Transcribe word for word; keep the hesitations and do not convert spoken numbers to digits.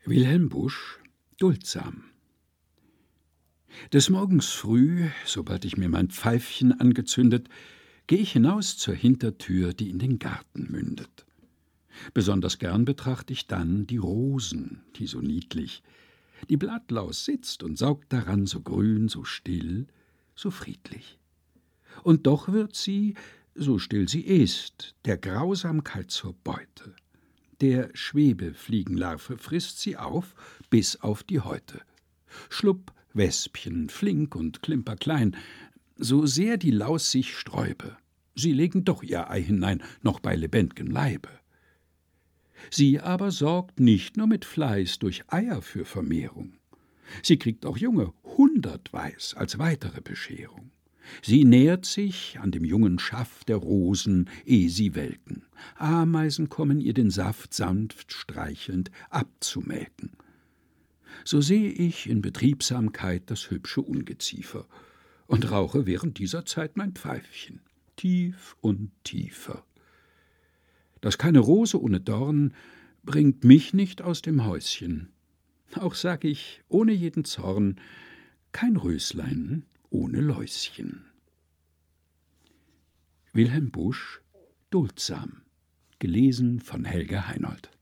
Wilhelm Busch, duldsam. Des Morgens früh, sobald ich mir mein Pfeifchen angezündet, geh ich hinaus zur Hintertür, die in den Garten mündet. Besonders gern betracht ich dann die Rosen, die so niedlich. Die Blattlaus sitzt und saugt daran, so grün, so still, so friedlich. Und doch wird sie, so still sie ist, der Grausamkeit zur Beute. Der Schwebefliegenlarve frisst sie auf, bis auf die Häute. Schlupp, Wespchen, flink und klimperklein, so sehr die Laus sich sträube, sie legen doch ihr Ei hinein, noch bei lebendigem Leibe. Sie aber sorgt nicht nur mit Fleiß durch Eier für Vermehrung. Sie kriegt auch Junge hundertweis als weitere Bescherung. Sie nährt sich an dem jungen Schaft der Rosen, ehe sie welken. Ameisen kommen ihr den Saft sanft streichelnd abzumelken. So sehe ich in Betriebsamkeit das hübsche Ungeziefer und rauche während dieser Zeit mein Pfeifchen, tief und tiefer. Dass keine Rose ohne Dorn bringt mich nicht aus dem Häuschen. Auch sag ich ohne jeden Zorn, kein Röslein ohne Läuschen. Wilhelm Busch, duldsam. Gelesen von Helga Heinold.